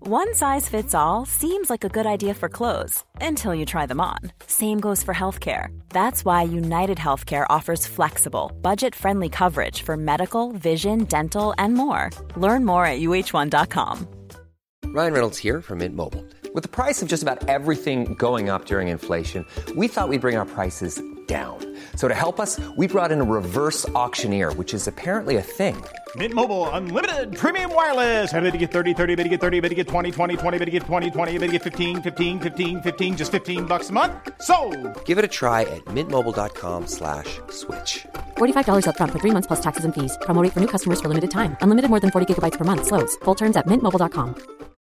One size fits all seems like a good idea for clothes until you try them on. Same goes for healthcare. That's why United Healthcare offers flexible, budget-friendly coverage for medical, vision, dental, and more. Learn more at uh1.com. Ryan Reynolds here from Mint Mobile. With the price of just about everything going up during inflation, we thought we'd bring our prices down. So to help us, we brought in a reverse auctioneer, which is apparently a thing. Mint Mobile Unlimited Premium Wireless. How to get 30, 30, bit to get 30, bit to get 20, 20, 20, bit to get 20, 20, bit to get 15, 15, 15, 15, just $15 a month? Sold! Give it a try at mintmobile.com/switch. $45 up front for 3 months plus taxes and fees. Promo rate for new customers for limited time. Unlimited more than 40 gigabytes per month. Slows full terms at mintmobile.com.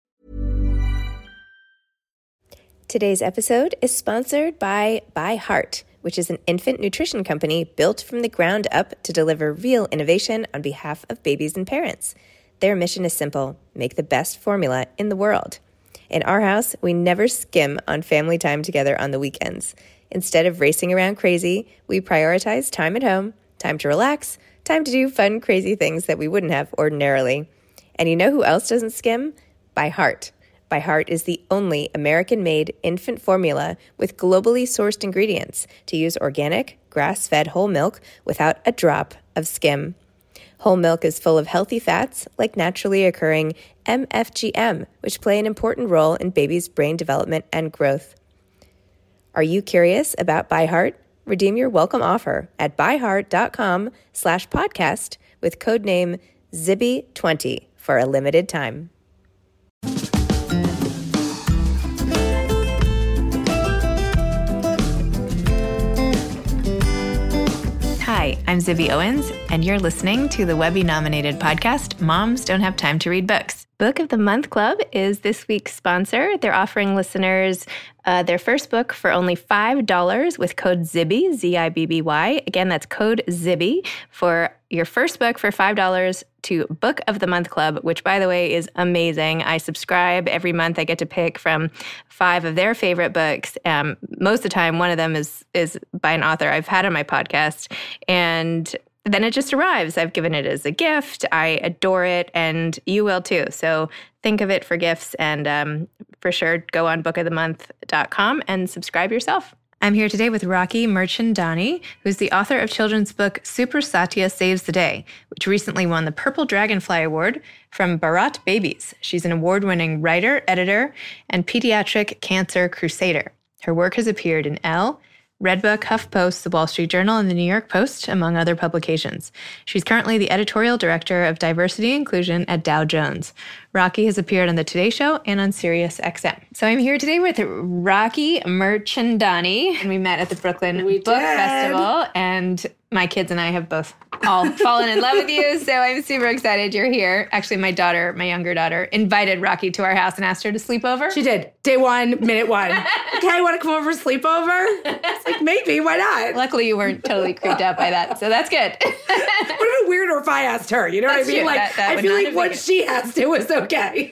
Today's episode is sponsored by ByHeart, which is an infant nutrition company built from the ground up to deliver real innovation on behalf of babies and parents. Their mission is simple: make the best formula in the world. In our house, we never skim on family time together on the weekends. Instead of racing around crazy, we prioritize time at home, time to relax, time to do fun, crazy things that we wouldn't have ordinarily. And you know who else doesn't skim? ByHeart. ByHeart is the only American-made infant formula with globally sourced ingredients to use organic, grass-fed whole milk without a drop of skim. Whole milk is full of healthy fats like naturally occurring MFGM, which play an important role in babies' brain development and growth. Are you curious about ByHeart? Redeem your welcome offer at byheart.com/podcast with codename Zibby20 for a limited time. Hi, I'm Zibby Owens, and you're listening to the Webby-nominated podcast, Moms Don't Have Time to Read Books. Book of the Month Club is this week's sponsor. They're offering listeners their first book for only $5 with code ZIBBY, Z-I-B-B-Y. Again, that's code ZIBBY for your first book for $5 to Book of the Month Club, which, by the way, is amazing. I subscribe every month. I get to pick from 5 of their favorite books. Most of the time, one of them is by an author I've had on my podcast, and then it just arrives. I've given it as a gift. I adore it, and you will too. So think of it for gifts, and for sure, go on bookofthemonth.com and subscribe yourself. I'm here today with Rakhi Mirchandani, who's the author of children's book Super Satya Saves the Day, which recently won the Purple Dragonfly Award from Bharat Babies. She's an award-winning writer, editor, and pediatric cancer crusader. Her work has appeared in Elle, Redbook, HuffPost, The Wall Street Journal, and The New York Post, among other publications. She's currently the editorial director of diversity and inclusion at Dow Jones. Rakhi has appeared on The Today Show and on SiriusXM. So I'm here today with Rakhi Mirchandani, and we met at the Brooklyn Book Festival, and my kids and I have both all fallen in love with you, so I'm super excited you're here. Actually, my younger daughter, invited Rakhi to our house and asked her to sleep over. She did. Day 1, minute 1. Okay, want to come over sleepover? It's like, maybe, why not? Luckily, you weren't totally creeped out by that, so that's good. Would have been weirder if I asked her, you know what I mean? True. Like, I feel like once she asked, it was okay.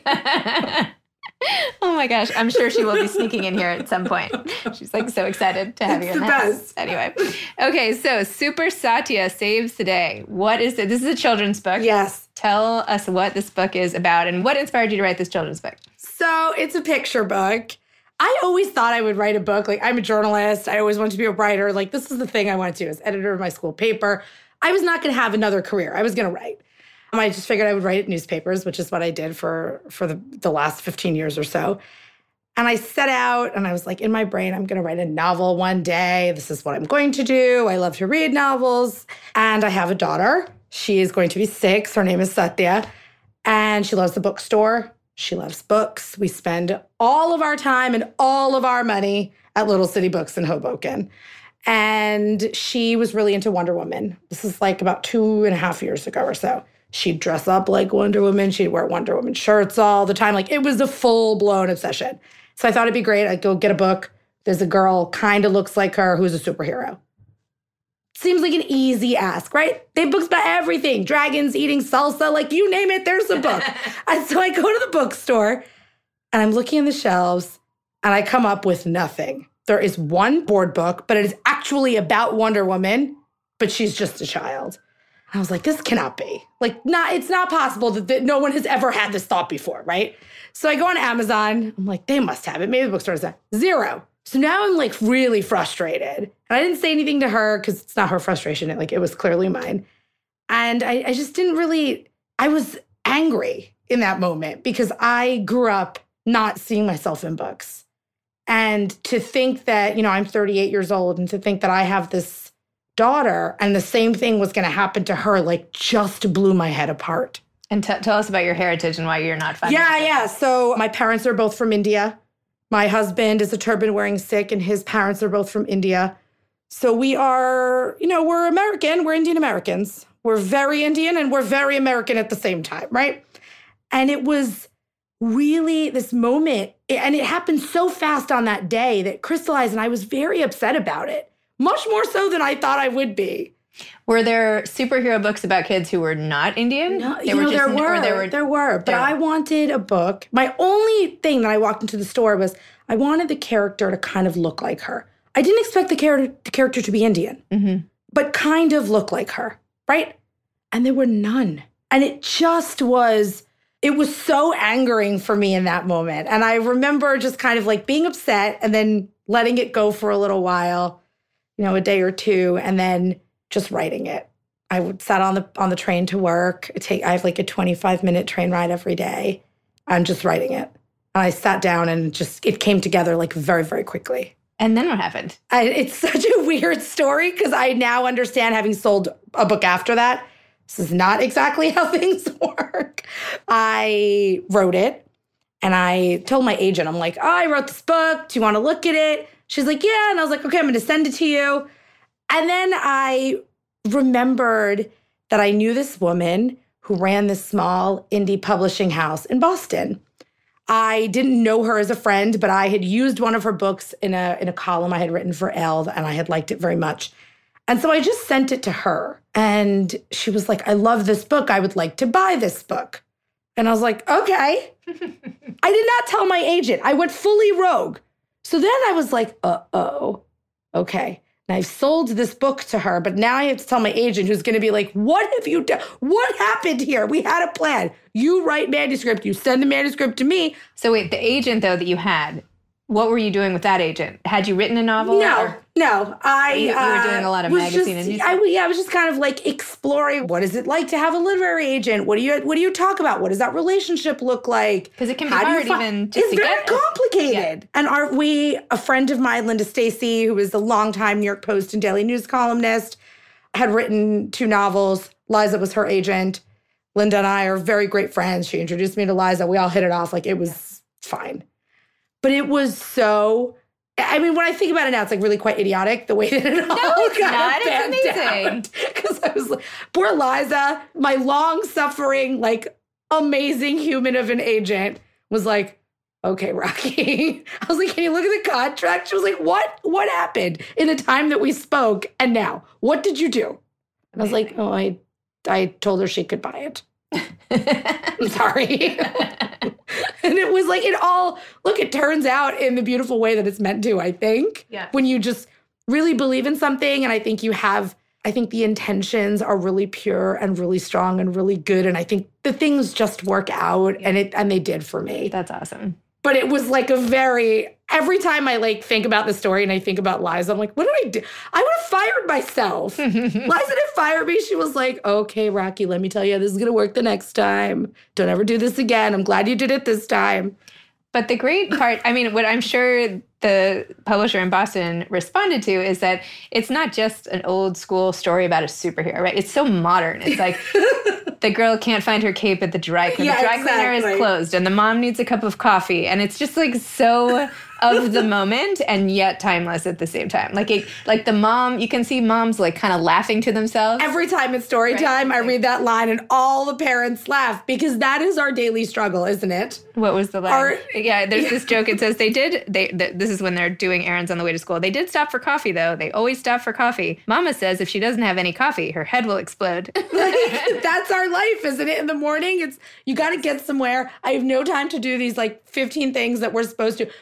Oh my gosh, I'm sure she will be sneaking in here at some point. She's like so excited to have you in the house. Anyway, okay, so Super Satya Saves the Day. What is it? This is a children's book. Yes. Tell us what this book is about and what inspired you to write this children's book. So it's a picture book. I always thought I would write a book. Like, I'm a journalist. I always wanted to be a writer. Like, this is the thing I wanted to do as editor of my school paper. I was not going to have another career. I was going to write. I just figured I would write newspapers, which is what I did for the last 15 years or so. And I set out, and I was like, in my brain, I'm going to write a novel one day. This is what I'm going to do. I love to read novels. And I have a daughter. She is going to be 6. Her name is Satya. And she loves the bookstore. She loves books. We spend all of our time and all of our money at Little City Books in Hoboken. And she was really into Wonder Woman. This is like about 2.5 years ago or so. She'd dress up like Wonder Woman. She'd wear Wonder Woman shirts all the time. Like, it was a full-blown obsession. So I thought it'd be great. I'd go get a book. There's a girl, kind of looks like her, who's a superhero. Seems like an easy ask, right? They have books about everything. Dragons eating salsa, like you name it, there's a book. And so I go to the bookstore, and I'm looking in the shelves, and I come up with nothing. There is one board book, but it is actually about Wonder Woman, but she's just a child. I was like, this cannot be. Like, it's not possible that no one has ever had this thought before, right? So I go on Amazon. I'm like, they must have it. Maybe the bookstore has that. 0. So now I'm like really frustrated. And I didn't say anything to her because it's not her frustration. It was clearly mine. And I just didn't really, I was angry in that moment because I grew up not seeing myself in books. And to think that, I'm 38 years old and to think that I have this daughter and the same thing was going to happen to her, just blew my head apart. And tell us about your heritage and why you're not finding it. Yeah. So my parents are both from India. My husband is a turban-wearing Sikh, and his parents are both from India. So we are, we're American. We're Indian Americans. We're very Indian and we're very American at the same time, right? And it was really this moment, and it happened so fast on that day that crystallized, and I was very upset about it. Much more so than I thought I would be. Were there superhero books about kids who were not Indian? No, there were. But I wanted a book. My only thing that I walked into the store was I wanted the character to kind of look like her. I didn't expect the character to be Indian, but kind of look like her, right? And there were none. And it just was, it was so angering for me in that moment. And I remember just kind of being upset and then letting it go for a little while. A day or two, and then just writing it. I would sat on the train to work. I have a 25-minute train ride every day. I'm just writing it. And I sat down and it came together very, very quickly. And then what happened? It's such a weird story because I now understand, having sold a book after that, this is not exactly how things work. I wrote it and I told my agent, I'm like, I wrote this book. Do you want to look at it? She's like, yeah. And I was like, okay, I'm going to send it to you. And then I remembered that I knew this woman who ran this small indie publishing house in Boston. I didn't know her as a friend, but I had used one of her books in a column I had written for Elle, and I had liked it very much. And so I just sent it to her. And she was like, I love this book. I would like to buy this book. And I was like, okay. I did not tell my agent. I went fully rogue. So then I was like, okay. And I've sold this book to her, but now I have to tell my agent, who's going to be like, what have you done? What happened here? We had a plan. You write manuscript. You send the manuscript to me. So wait, the agent, though, that you had, what were you doing with that agent? Had you written a novel? No. You were doing a lot of magazine and newspaper. I was just kind of exploring, what is it like to have a literary agent? What do you talk about? What does that relationship look like? Because it can be hard even just to get. It's very complicated. Yeah. And a friend of mine, Linda Stacy, who is a longtime New York Post and Daily News columnist, had written 2 novels. Liza was her agent. Linda and I are very great friends. She introduced me to Liza. We all hit it off. It was fine. But it was so, when I think about it now, it's really quite idiotic the way that it all it's amazing. Because I was like, poor Liza, my long-suffering, amazing human of an agent was like, okay, Rocky. I was like, can you look at the contract? She was like, what? What happened in the time that we spoke? And now, what did you do? And I was like, oh, I told her she could buy it. I'm sorry. And it was it turns out in the beautiful way that it's meant to, I think. Yeah. When you just really believe in something, and I think the intentions are really pure and really strong and really good, and I think the things just work out, and they did for me. That's awesome. But it was every time I think about the story and I think about Liza, I'm like, what did I do? I would have fired myself. Liza didn't fire me. She was like, okay, Rocky, let me tell you, this is going to work the next time. Don't ever do this again. I'm glad you did it this time. But the great part, what I'm sure the publisher in Boston responded to is that it's not just an old school story about a superhero, right? It's so modern. It's the girl can't find her cape at the dry cleaner. The dry cleaner is closed, and the mom needs a cup of coffee. And it's just so of the moment and yet timeless at the same time. The mom, you can see moms kind of laughing to themselves. Every time it's story time, I read that line and all the parents laugh because that is our daily struggle, isn't it? What was the line? There's this joke. It says this is when they're doing errands on the way to school. They did stop for coffee, though. They always stop for coffee. Mama says if she doesn't have any coffee, her head will explode. That's our life, isn't it? In the morning, you got to get somewhere. I have no time to do these 15 things that we're supposed to, but we have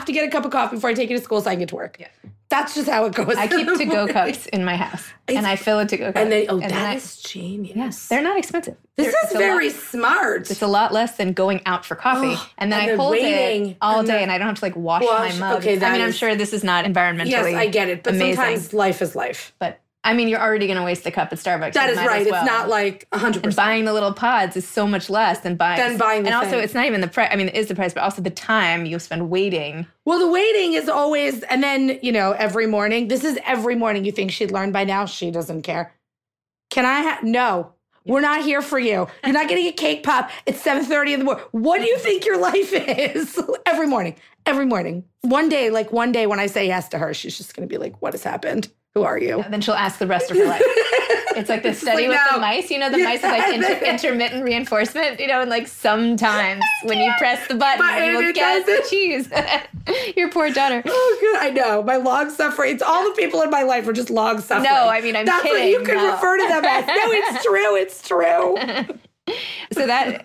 have to get a cup of coffee before I take you to school so I can get to work. Yeah. That's just how it goes. I keep to-go cups in my house, and I fill a to-go cup. And then, that is genius. Yes, they're not expensive. This is very smart. It's a lot less than going out for coffee. And then I hold it all day, and I don't have to like wash my mug. Okay, I'm sure this is not environmentally Yes, I get it. But amazing. Sometimes life is life. But I mean, you're already going to waste the cup at Starbucks. That is right. Well. It's not like 100%. And buying the little pods is so much less than buying the And also, thing. it's not even the price. I mean, it is the price, but also the time you spend waiting. Well, the waiting is always, and then, every morning. This is every morning. You think she'd learn by now? She doesn't care. Can I No. We're not here for you. You're not getting a cake pop. It's 7:30 in the morning. What do you think your life is? Every morning. Every morning. One day when I say yes to her, she's just going to be like, what has happened? Who are you? Yeah, then she'll ask the rest of her life. It's like the study with the mice. The mice is like intermittent reinforcement, and like sometimes when you press the button, you will get the cheese. Your poor daughter. Oh, good. I know. My long suffering. It's all the people in my life are just long suffering. No, I mean, That's kidding. What you can refer to them as. No, it's true. It's true. So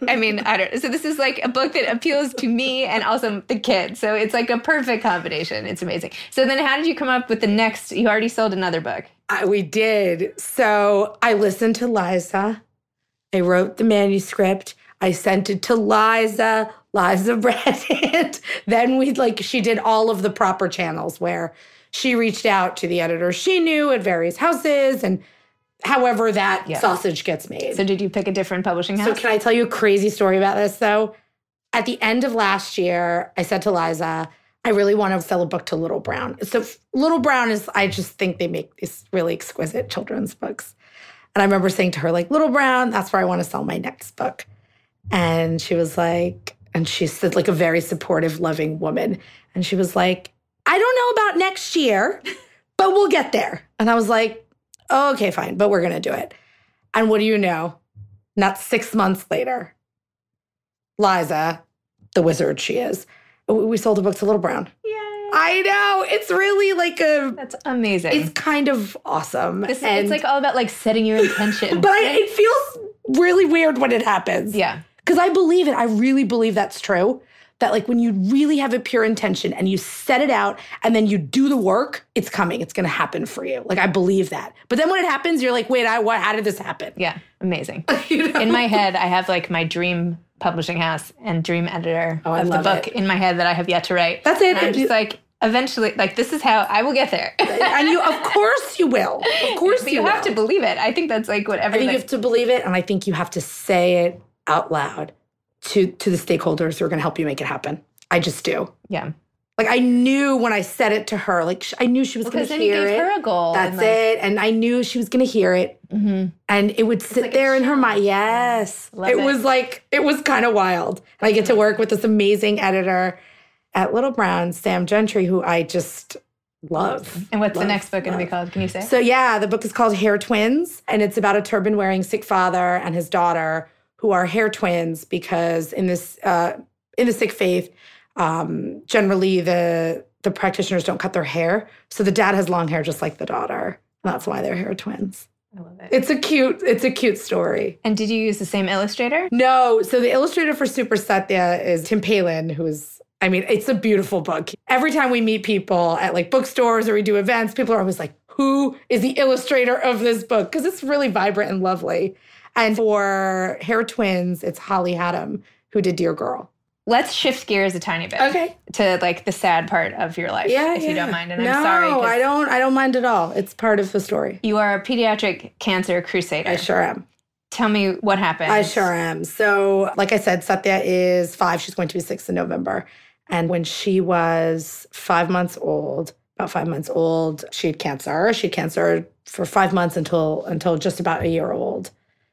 I don't. So this is like a book that appeals to me and also the kids. So it's like a perfect combination. It's amazing. So then how did you come up with the next? You already sold another book. We did. So I listened to Liza. I wrote the manuscript. I sent it to Liza. Liza read it. Then she did all of the proper channels where she reached out to the editor she knew at various houses and however that sausage gets made. So did you pick a different publishing house? So can I tell you a crazy story about this, though? At the end of last year, I said to Liza, I really want to sell a book to Little Brown. So Little Brown I just think they make these really exquisite children's books. And I remember saying to her, Little Brown, that's where I want to sell my next book. And she was like, and she said a very supportive, loving woman. And she was like, I don't know about next year, but we'll get there. And I was like, oh, okay, fine, but we're going to do it. And what do you know? Not 6 months later, Liza, the wizard she is, we sold a book to Little Brown. Yay. I know. It's really That's amazing. It's kind of awesome. It's all about setting your intention. But it feels really weird when it happens. Yeah. Because I believe it. I really believe that's true. That when you really have a pure intention and you set it out and then you do the work, it's coming. It's going to happen for you. I believe that. But then when it happens, you're like, wait, how did this happen? Yeah, amazing. In my head, I have my dream publishing house and dream editor of the book in my head that I have yet to write. That's it. And I'm just eventually, this is how I will get there. And of course you will. Of course but you have to believe it. I think that's what everything. I think you have to believe it, and I think you have to say it out loud to the stakeholders who are going to help you make it happen. I just do. Yeah. I knew when I said it to her, I knew she was going to hear it. Because then you gave her a goal. That's it. And I knew she was going to hear it. Mm-hmm. And it would sit there in her mind. Yes. It was kind of wild. And I get to work with this amazing editor at Little Brown, Sam Gentry, who I just love. And what's the next book going to be called? Can you say? So the book is called Hair Twins. And it's about a turban-wearing Sikh father and his daughter who are hair twins because in the Sikh faith, generally the practitioners don't cut their hair. So the dad has long hair just like the daughter. That's why they're hair twins. I love it. It's a cute story. And did you use the same illustrator? No. So the illustrator for Super Satya is Tim Palin, it's a beautiful book. Every time we meet people at bookstores or we do events, people are always like, who is the illustrator of this book? Because it's really vibrant and lovely. And for Hair Twins, it's Holly Haddam, who did Dear Girl. Let's shift gears a tiny bit. Okay. To the sad part of your life, if you don't mind. And I'm sorry. No, I don't mind at all. It's part of the story. You are a pediatric cancer crusader. I sure am. Tell me what happened. I sure am. So, like I said, Satya is 5. She's going to be 6 in November. And when she was 5 months old, about 5 months old, she had cancer. She had cancer for 5 months until just about a year old.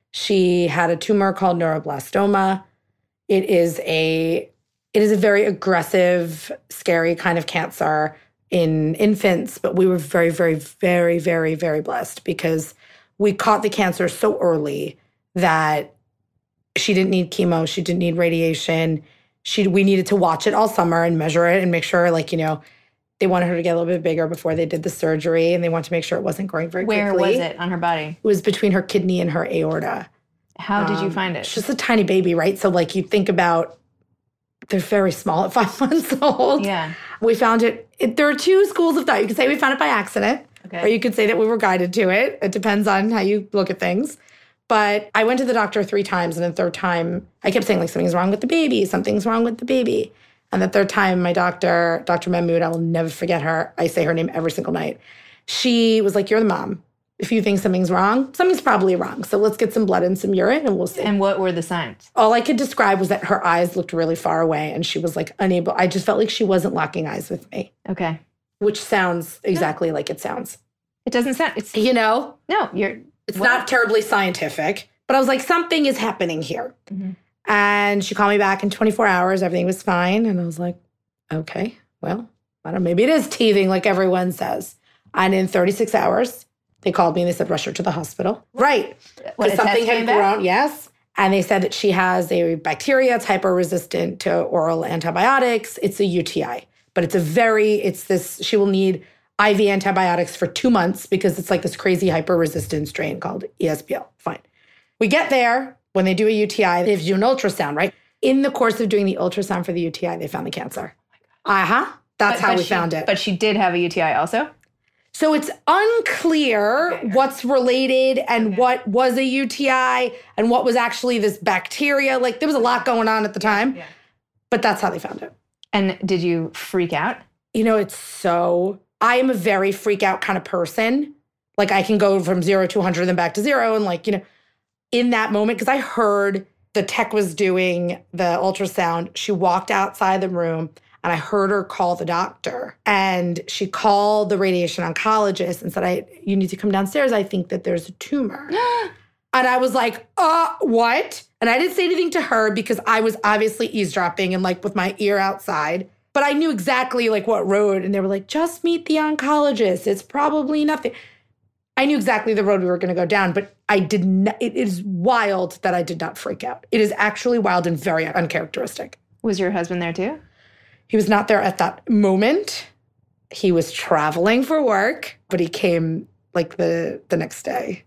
She had a tumor called neuroblastoma. It is a very aggressive, scary kind of cancer in infants, but we were very, very, very, very, very blessed because we caught the cancer so early that she didn't need chemo, she didn't need radiation. We needed to watch it all summer and measure it and make sure, they wanted her to get a little bit bigger before they did the surgery, and they wanted to make sure it wasn't growing very quickly. Where was it on her body? It was between her kidney and her aorta. How did you find it? It's just a tiny baby, right? So, you think about they're very small at 5 months old. Yeah. We found it. There are two schools of thought. You could say we found it by accident, or you could say that we were guided to it. It depends on how you look at things. But I went to the doctor 3 times, and the third time, I kept saying, like, something's wrong with the baby. Something's wrong with the baby. And the third time, my doctor, Dr. Mahmoud, I will never forget her. I say her name every single night. She was like, you're the mom. If you think something's wrong, something's probably wrong. So let's get some blood and some urine and we'll see. And what were the signs? All I could describe was that her eyes looked really far away and she was like unable. I just felt like she wasn't locking eyes with me. Okay. Which sounds exactly like it sounds. It doesn't sound, it's, No, it's not terribly scientific, but I was like, something is happening here. Mm-hmm. And she called me back in 24 hours. Everything was fine. And I was like, okay, well, I don't know. Maybe it is teething like everyone says. And in 36 hours, they called me and they said, rush her to the hospital. Right. Because something had grown. Yes. And they said that she has a bacteria. It's hyper-resistant to oral antibiotics. It's a UTI. But she will need IV antibiotics for 2 months because it's like this crazy hyper-resistant strain called ESBL. Fine. We get there. When they do a UTI, they do an ultrasound, right? In the course of doing the ultrasound for the UTI, they found the cancer. That's how we found it. But she did have a UTI also? So it's unclear what's related and what was a UTI and what was actually this bacteria. Like, there was a lot going on at the time. Yeah. But that's how they found it. And did you freak out? I am a very freak out kind of person. Like, I can go from 0 to 100 and then back to 0. And in that moment, because I heard the tech was doing the ultrasound, she walked outside the room and I heard her call the doctor. And she called the radiation oncologist and said, you need to come downstairs. I think that there's a tumor. And I was like, what? And I didn't say anything to her because I was obviously eavesdropping and like with my ear outside. But I knew exactly like what road. And they were like, just meet the oncologist. It's probably nothing. I knew exactly the road we were going to go down, but I did not. It is wild that I did not freak out. It is actually wild and very uncharacteristic. Was your husband there too? He was not there at that moment. He was traveling for work, but he came like the next day.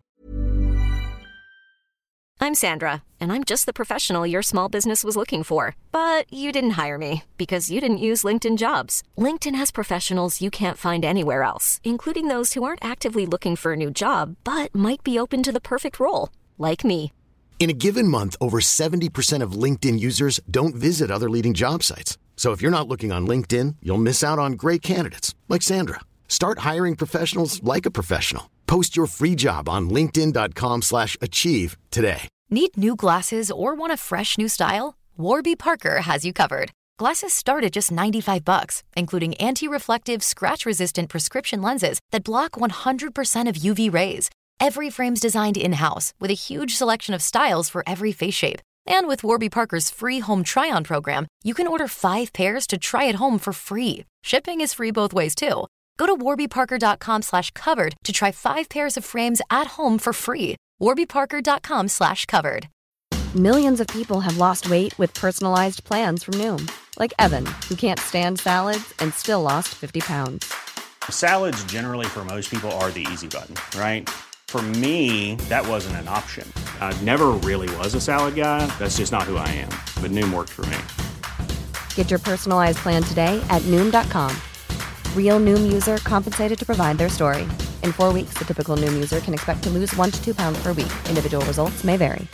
I'm Sandra, and I'm just the professional your small business was looking for. But you didn't hire me because you didn't use LinkedIn Jobs. LinkedIn has professionals you can't find anywhere else, including those who aren't actively looking for a new job, but might be open to the perfect role, like me. In a given month, over 70% of LinkedIn users don't visit other leading job sites. So if you're not looking on LinkedIn, you'll miss out on great candidates like Sandra. Start hiring professionals like a professional. Post your free job on linkedin.com/achieve today. Need new glasses or want a fresh new style? Warby Parker has you covered. Glasses start at just $95, including anti-reflective, scratch-resistant prescription lenses that block 100% of UV rays. Every frame's designed in-house with a huge selection of styles for every face shape. And with Warby Parker's free home try-on program, you can order 5 pairs to try at home for free. Shipping is free both ways, too. Go to warbyparker.com/covered to try 5 pairs of frames at home for free. warbyparker.com/covered. Millions of people have lost weight with personalized plans from Noom. Like Evan, who can't stand salads and still lost 50 pounds. Salads generally for most people are the easy button, right? For me, that wasn't an option. I never really was a salad guy. That's just not who I am. But Noom worked for me. Get your personalized plan today at Noom.com. Real Noom user compensated to provide their story. In 4 weeks, the typical Noom user can expect to lose 1 to 2 pounds per week. Individual results may vary.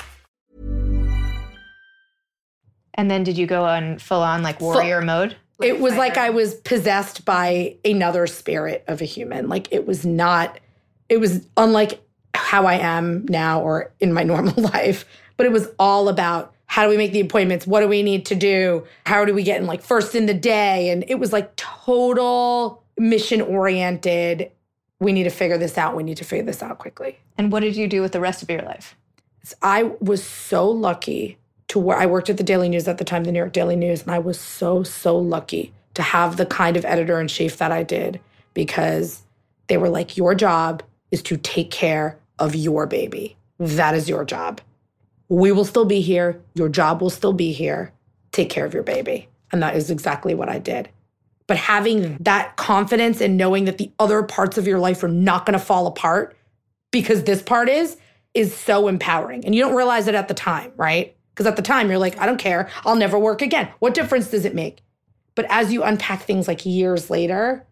And then did you go on full-on like warrior mode? It was like I was possessed by another spirit of a human. Like it was unlike how I am now or in my normal life. But it was all about how do we make the appointments? What do we need to do? How do we get in like first in the day? And it was like total mission-oriented. We need to figure this out. We need to figure this out quickly. And what did you do with the rest of your life? I was so lucky to where I worked at the Daily News at the time, the New York Daily News, and I was so, so lucky to have the kind of editor-in-chief that I did because they were like, your job is to take care of your baby. That is your job. We will still be here. Your job will still be here. Take care of your baby. And that is exactly what I did. But having that confidence and knowing that the other parts of your life are not going to fall apart because this part is so empowering. And you don't realize it at the time, right? Because at the time, you're like, I don't care. I'll never work again. What difference does it make? But as you unpack things like years later,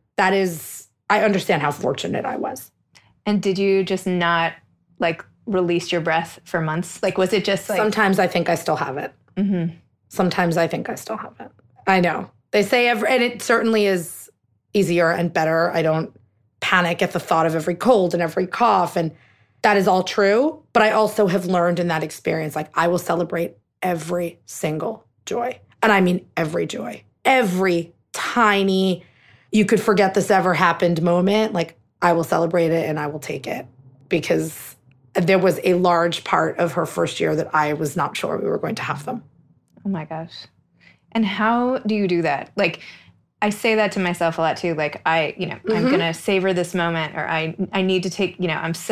I understand how fortunate I was. And did you just not like release your breath for months? Like, was it just like... Sometimes I think I still have it. Mm-hmm. Sometimes I think I still have it. I know. They say and it certainly is easier and better. I don't panic at the thought of every cold and every cough. And that is all true. But I also have learned in that experience, like I will celebrate every single joy. And I mean every joy. Every tiny, you could forget this ever happened moment. Like I will celebrate it and I will take it. Because there was a large part of her first year that I was not sure we were going to have them. Oh my gosh. And how do you do that? Like, I say that to myself a lot too. Like, I'm going to savor this moment, or I need to take,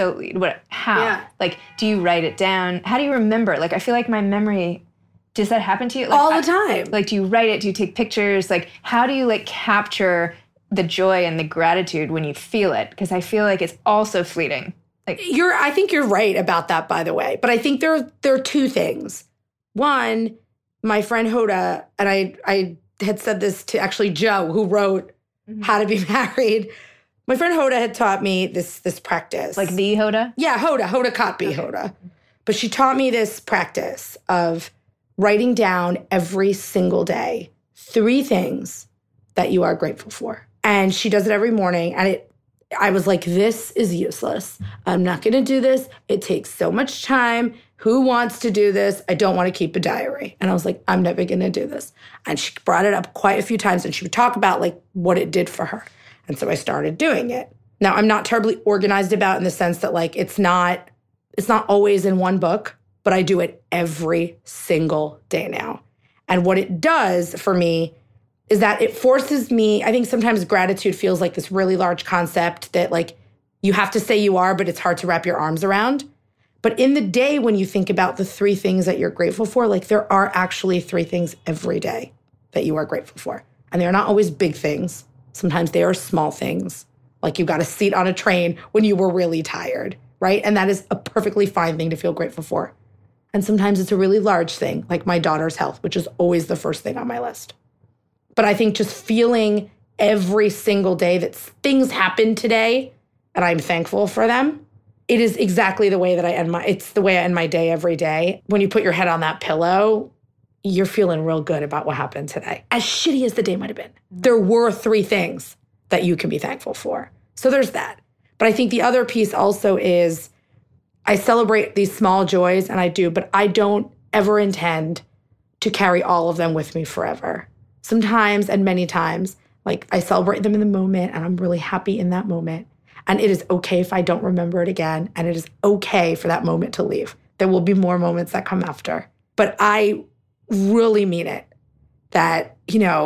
how? Yeah. Like, do you write it down? How do you remember? Like, I feel like my memory, does that happen to you? Like, all the time. Like, do you write it? Do you take pictures? Like, how do you like capture the joy and the gratitude when you feel it? Because I feel like it's also fleeting. Like, I think you're right about that, by the way. But I think there are two things. One, my friend Hoda, and I had said this to actually Joe, who wrote How to Be Married. My friend Hoda had taught me this practice. Like the Hoda? Yeah, Hoda Kotb, Hoda. But she taught me this practice of writing down every single day 3 things that you are grateful for. And she does it every morning. And I was like, this is useless. I'm not going to do this. It takes so much time. Who wants to do this? I don't want to keep a diary. And I was like, I'm never going to do this. And she brought it up quite a few times, and she would talk about like what it did for her. And so I started doing it. Now, I'm not terribly organized about it in the sense that like it's not always in one book, but I do it every single day now. And what it does for me is that it forces me, I think sometimes gratitude feels like this really large concept that like you have to say you are, but it's hard to wrap your arms around. But in the day when you think about the 3 things that you're grateful for, like there are actually 3 things every day that you are grateful for. And they're not always big things. Sometimes they are small things. Like you got a seat on a train when you were really tired, right? And that is a perfectly fine thing to feel grateful for. And sometimes it's a really large thing, like my daughter's health, which is always the first thing on my list. But I think just feeling every single day that things happen today and I'm thankful for them, it is exactly the way that it's the way I end my day every day. When you put your head on that pillow, you're feeling real good about what happened today. As shitty as the day might have been, there were 3 things that you can be thankful for. So there's that. But I think the other piece also is I celebrate these small joys, and I do, but I don't ever intend to carry all of them with me forever. Sometimes and many times, like I celebrate them in the moment and I'm really happy in that moment. And it is okay if I don't remember it again. And it is okay for that moment to leave. There will be more moments that come after. But I really mean it that,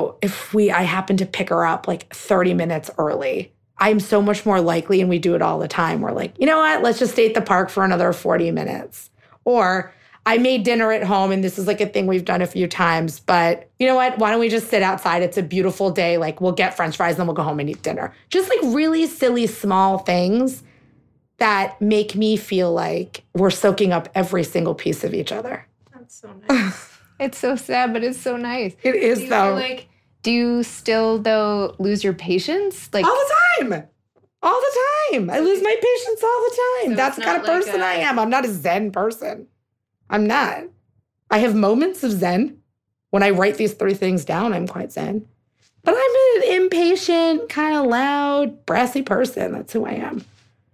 if I happen to pick her up like 30 minutes early, I'm so much more likely, and we do it all the time, we're like, you know what, let's just stay at the park for another 40 minutes. Or I made dinner at home, and this is like a thing we've done a few times, but you know what? Why don't we just sit outside? It's a beautiful day. Like we'll get French fries and then we'll go home and eat dinner. Just like really silly, small things that make me feel like we're soaking up every single piece of each other. That's so nice. It's so sad, but it's so nice. It is though. Do you still though lose your patience? Like all the time. All the time. I lose my patience all the time. So that's the kind of person I am. I'm not a Zen person. I'm not. I have moments of Zen. When I write these 3 things down, I'm quite Zen. But I'm an impatient, kind of loud, brassy person. That's who I am.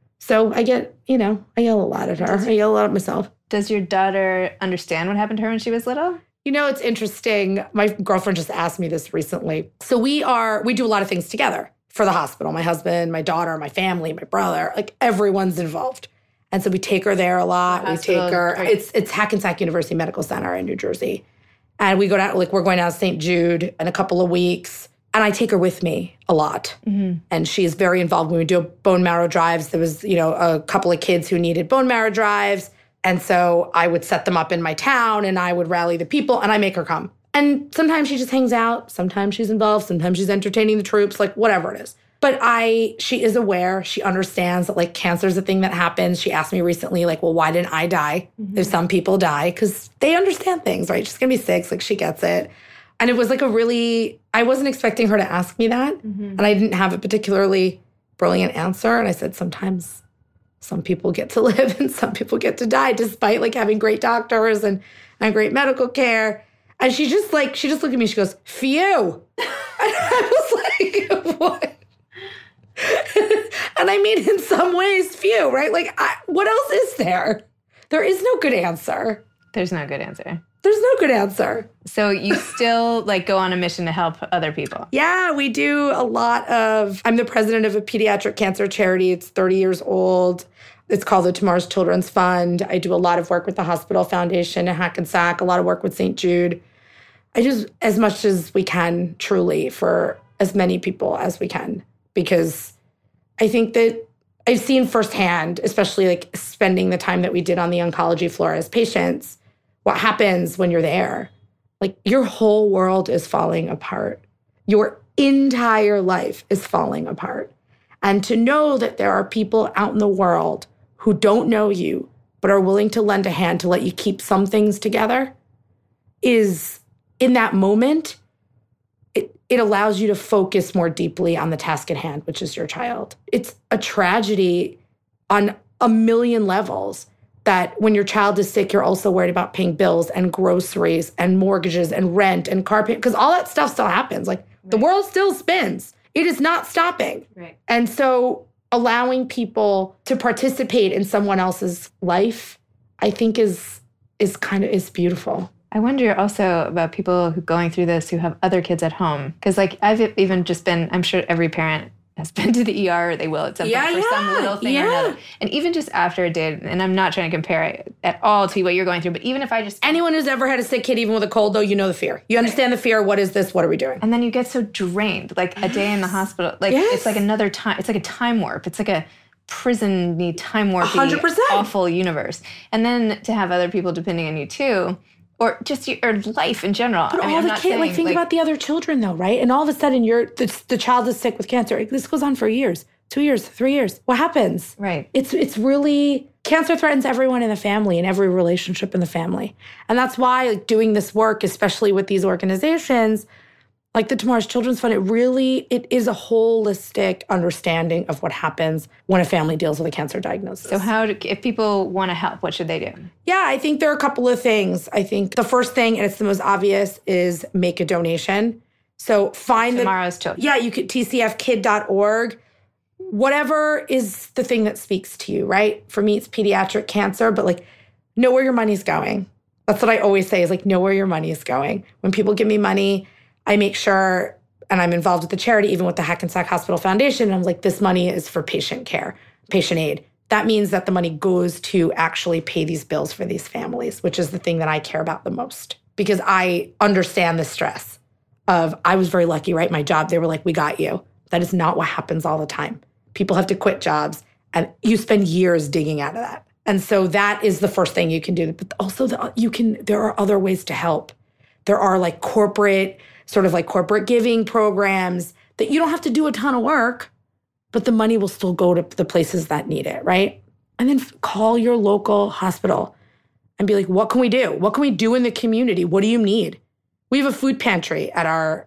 So I get, I yell a lot at her. I yell a lot at myself. Does your daughter understand what happened to her when she was little? It's interesting. My girlfriend just asked me this recently. So we do a lot of things together for the hospital. My husband, my daughter, my family, my brother, like everyone's involved. And so we take her there a lot. We take her. It's Hackensack University Medical Center in New Jersey. And we go down, like we're going down to St. Jude in a couple of weeks. And I take her with me a lot. Mm-hmm. And she's very involved when we do bone marrow drives. There was, a couple of kids who needed bone marrow drives. And so I would set them up in my town and I would rally the people and I make her come. And sometimes she just hangs out. Sometimes she's involved. Sometimes she's entertaining the troops, like whatever it is. But she is aware. She understands that like cancer is a thing that happens. She asked me recently, like, well, why didn't I die if some people die? Because they understand things, right? She's going to be 6. Like, she gets it. And it was like I wasn't expecting her to ask me that. And I didn't have a particularly brilliant answer. And I said, sometimes some people get to live and some people get to die despite like having great doctors and great medical care. And she just looked at me. She goes, phew. And I was like, what? And I mean, in some ways, phew, right? Like, what else is there? There is no good answer. There's no good answer. There's no good answer. So you still like go on a mission to help other people? Yeah, we do a lot of, I'm the president of a pediatric cancer charity. It's 30 years old. It's called the Tomorrow's Children's Fund. I do a lot of work with the Hospital Foundation in Hackensack, a lot of work with St. Jude. I do as much as we can, truly, for as many people as we can. Because I think that I've seen firsthand, especially like spending the time that we did on the oncology floor as patients, what happens when you're there. Like, your whole world is falling apart. Your entire life is falling apart. And to know that there are people out in the world who don't know you, but are willing to lend a hand to let you keep some things together is, in that moment, it allows you to focus more deeply on the task at hand, which is your child. It's a tragedy on a million levels that when your child is sick, you're also worried about paying bills and groceries and mortgages and rent and car payment, because all that stuff still happens. Like, the world still spins. It is not stopping. Right. And so allowing people to participate in someone else's life, I think is beautiful. I wonder also about people who going through this who have other kids at home. Because like I've even just been, I'm sure every parent has been to the ER, or they will at some point for some little thing or another. And even just after it did, and I'm not trying to compare it at all to what you're going through, but even if I just... Anyone who's ever had a sick kid, even with a cold, though, you know the fear. You understand the fear. What is this? What are we doing? And then you get so drained, like a day in the hospital. Like it's like another time. It's like a time warp. It's like a prison-y, time warpy, 100%. awful universe. And then to have other people depending on you too, or just your life in general. But all the kids, like, think about the other children, though, right? And all of a sudden, the child is sick with cancer. This goes on for years, 2 years, 3 years. What happens? Right. It's really, cancer threatens everyone in the family and every relationship in the family. And that's why, like, doing this work, especially with these organizations, like the Tomorrow's Children's Fund, it is a holistic understanding of what happens when a family deals with a cancer diagnosis. So if people want to help, what should they do? Yeah, I think there are a couple of things. I think the first thing, and it's the most obvious, is make a donation. So find Tomorrow's Children. Yeah, you could tcfkid.org. Whatever is the thing that speaks to you, right? For me, it's pediatric cancer, but like, know where your money's going. That's what I always say, is like, know where your money is going. When people give me money, I make sure, and I'm involved with the charity, even with the Hackensack Hospital Foundation, and I'm like, this money is for patient care, patient aid. That means that the money goes to actually pay these bills for these families, which is the thing that I care about the most. Because I understand the stress of, I was very lucky, right? My job, they were like, we got you. That is not what happens all the time. People have to quit jobs, and you spend years digging out of that. And so that is the first thing you can do. But also, there are other ways to help. There are like corporate giving programs that you don't have to do a ton of work, but the money will still go to the places that need it, right? And then call your local hospital and be like, what can we do? What can we do in the community? What do you need? We have a food pantry at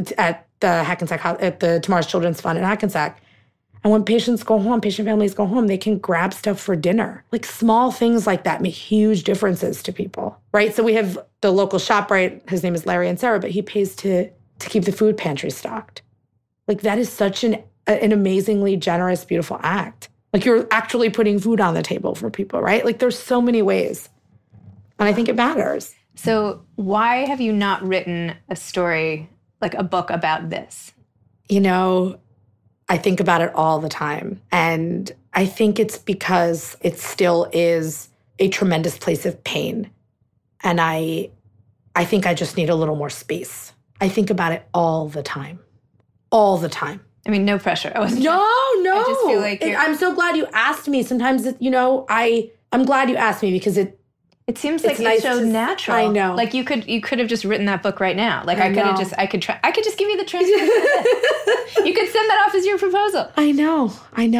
the Hackensack, at the Tomorrow's Children's Fund in Hackensack. And when patient families go home, they can grab stuff for dinner. Like, small things like that make huge differences to people, right? So we have the local ShopRite, his name is Larry and Sarah, but he pays to keep the food pantry stocked. Like, that is such an amazingly generous, beautiful act. Like, you're actually putting food on the table for people, right? Like, there's so many ways. And I think it matters. So why have you not written a story, like a book about this? You know, I think about it all the time. And I think it's because it still is a tremendous place of pain. And I think I just need a little more space. I think about it all the time. All the time. I mean, no pressure. No. I just feel like I'm so glad you asked me. Sometimes, I'm glad you asked me, because It seems like nice it's so natural. I know. Like you could have just written that book right now. Like I could just give you the transcript of it. You could send that off as your proposal. I know.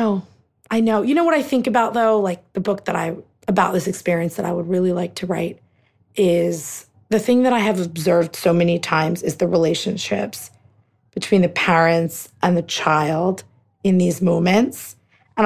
You know what I think about though? Like the book about this experience that I would really like to write is the thing that I have observed so many times is the relationships between the parents and the child in these moments. And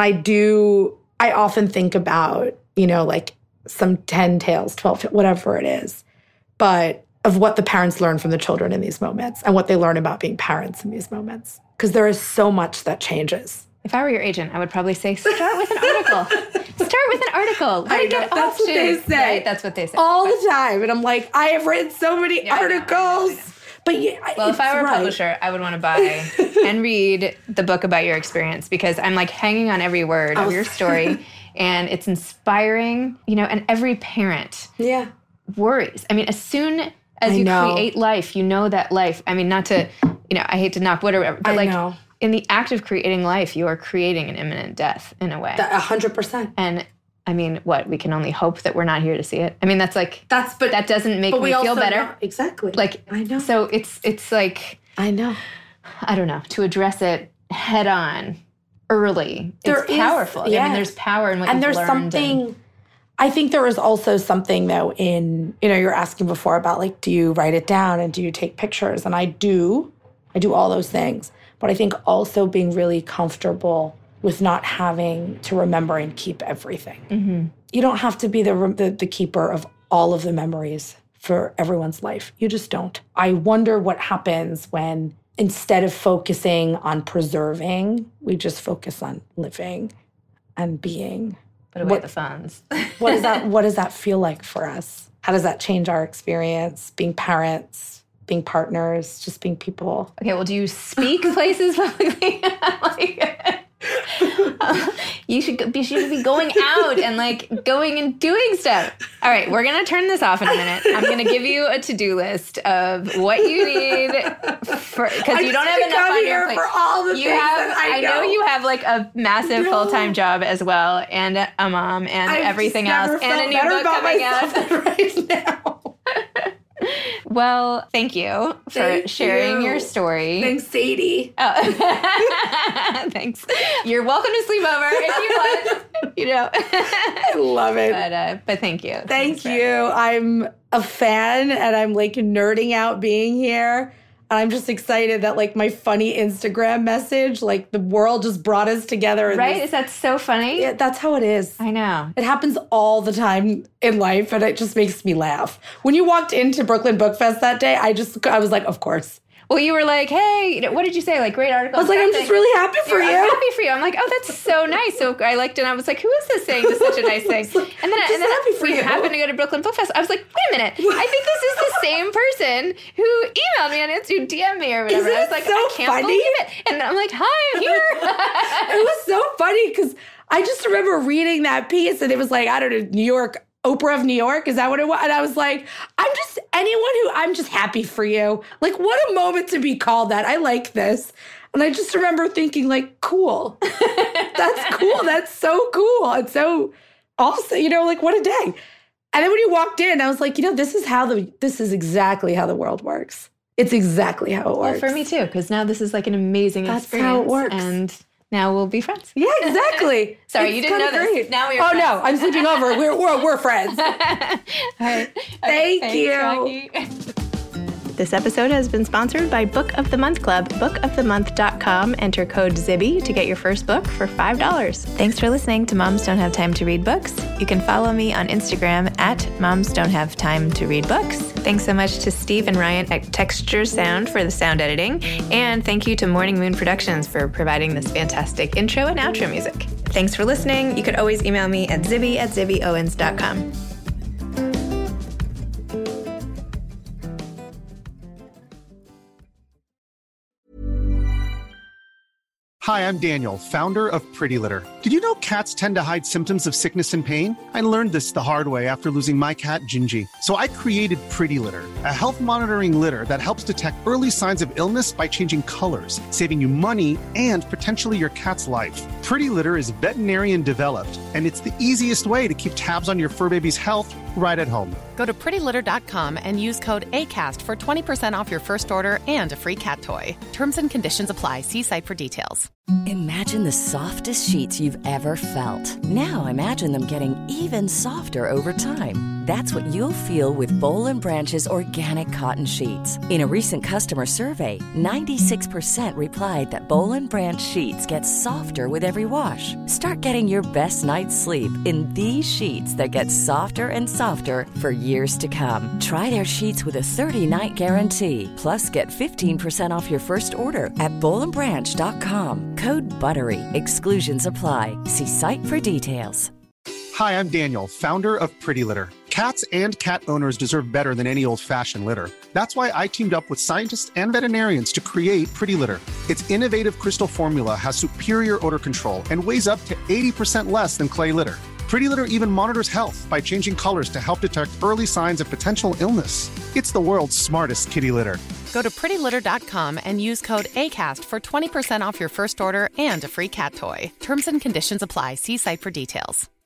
I often think about, like some 10 tales, 12, whatever it is, but of what the parents learn from the children in these moments and what they learn about being parents in these moments. Because there is so much that changes. If I were your agent, I would probably say, start with an article. Start with an article. Let it get that's what they say. Right? That's what they say. All the time. And I'm like, I have written so many articles. But if I were a publisher, I would want to buy and read the book about your experience because I'm like hanging on every word of your story. And it's inspiring, and every parent worries. I mean, as soon as you create life, that life, I mean, not to, I hate to knock wood or whatever, but in the act of creating life, you are creating an imminent death in a way. 100%. And I mean, we can only hope that we're not here to see it. I mean, but that doesn't make me feel better. Exactly. Like, I know. So it's like, I know. I don't know, to address it head on. Early. It's powerful. Yeah. I mean, there's power in what you've learned. And there's something, I think there is also something, though, in, you're asking before about, like, do you write it down and do you take pictures? And I do all those things. But I think also being really comfortable with not having to remember and keep everything. Mm-hmm. You don't have to be the keeper of all of the memories for everyone's life. You just don't. I wonder what happens when instead of focusing on preserving, we just focus on living and being. Put away the phones. What does that feel like for us? How does that change our experience, being parents, being partners, just being people? Okay, well, do you speak places publicly? You should be going out and going and doing stuff. All right, we're going to turn this off in a minute. I'm going to give you a to-do list of what you need because you don't have enough on your plate. For all the things I know you have like a massive full-time job as well and a mom and everything else and a new book coming out right now. Well, thank you for sharing your story. Thanks, Sadie. Oh. Thanks. You're welcome to sleep over if you want. I love it. But thank you. Thank you. I'm a fan and I'm like nerding out being here. And I'm just excited that like my funny Instagram message, like the world just brought us together. Right? Is that so funny? Yeah, that's how it is. I know. It happens all the time in life and it just makes me laugh. When you walked into Brooklyn Book Fest that day, I was like, of course. Well, you were like, hey, what did you say? Like, great article. I was like, I'm just really happy for you. I'm happy for you. I'm like, oh, that's so nice. So I liked it. And I was like, who is this saying just such a nice thing? And then we happened to go to Brooklyn Book Fest. I was like, wait a minute. I think this is the same person who emailed me on Instagram, who DM'd me or whatever. Isn't I was like, so I can't believe it. And I'm like, hi, I'm here. It was so funny because I just remember reading that piece and it was like, I don't know, New York, Oprah of New York, is that what it was? And I was like, I'm just happy for you. Like, what a moment to be called that. I like this. And I just remember thinking, like, cool. That's cool. That's so cool. It's so awesome. Like, what a day. And then when you walked in, I was like, this is exactly how the world works. It's exactly how it works. Well, for me too, because now this is like an amazing experience. That's how it works. And now we'll be friends. Yeah, exactly. Sorry, you didn't know this. Now we're friends. Oh, no, I'm sleeping over. We're friends. All right. Thank you. Jackie. This episode has been sponsored by Book of the Month Club. bookofthemonth.com. Enter code ZIBBY to get your first book for $5. Thanks for listening to Moms Don't Have Time to Read Books. You can follow me on Instagram at Moms Don't Have Time to Read Books. Thanks so much to Steve and Ryan at Texture Sound for the sound editing. And thank you to Morning Moon Productions for providing this fantastic intro and outro music. Thanks for listening. You could always email me at zibby@zibbyowens.com. Hi, I'm Daniel, founder of Pretty Litter. Did you know cats tend to hide symptoms of sickness and pain? I learned this the hard way after losing my cat, Gingy. So I created Pretty Litter, a health monitoring litter that helps detect early signs of illness by changing colors, saving you money and potentially your cat's life. Pretty Litter is veterinarian developed, and it's the easiest way to keep tabs on your fur baby's health right at home. Go to prettylitter.com and use code ACAST for 20% off your first order and a free cat toy. Terms and conditions apply. See site for details. Imagine the softest sheets you've ever felt. Now imagine them getting even softer over time. That's what you'll feel with Boll & Branch's organic cotton sheets. In a recent customer survey, 96% replied that Boll & Branch sheets get softer with every wash. Start getting your best night's sleep in these sheets that get softer and softer for years to come. Try their sheets with a 30-night guarantee. Plus, get 15% off your first order at bollandbranch.com. Code BUTTERY. Exclusions apply. See site for details. Hi, I'm Daniel, founder of Pretty Litter. Cats and cat owners deserve better than any old-fashioned litter. That's why I teamed up with scientists and veterinarians to create Pretty Litter. Its innovative crystal formula has superior odor control and weighs up to 80% less than clay litter. Pretty Litter even monitors health by changing colors to help detect early signs of potential illness. It's the world's smartest kitty litter. Go to prettylitter.com and use code ACAST for 20% off your first order and a free cat toy. Terms and conditions apply. See site for details.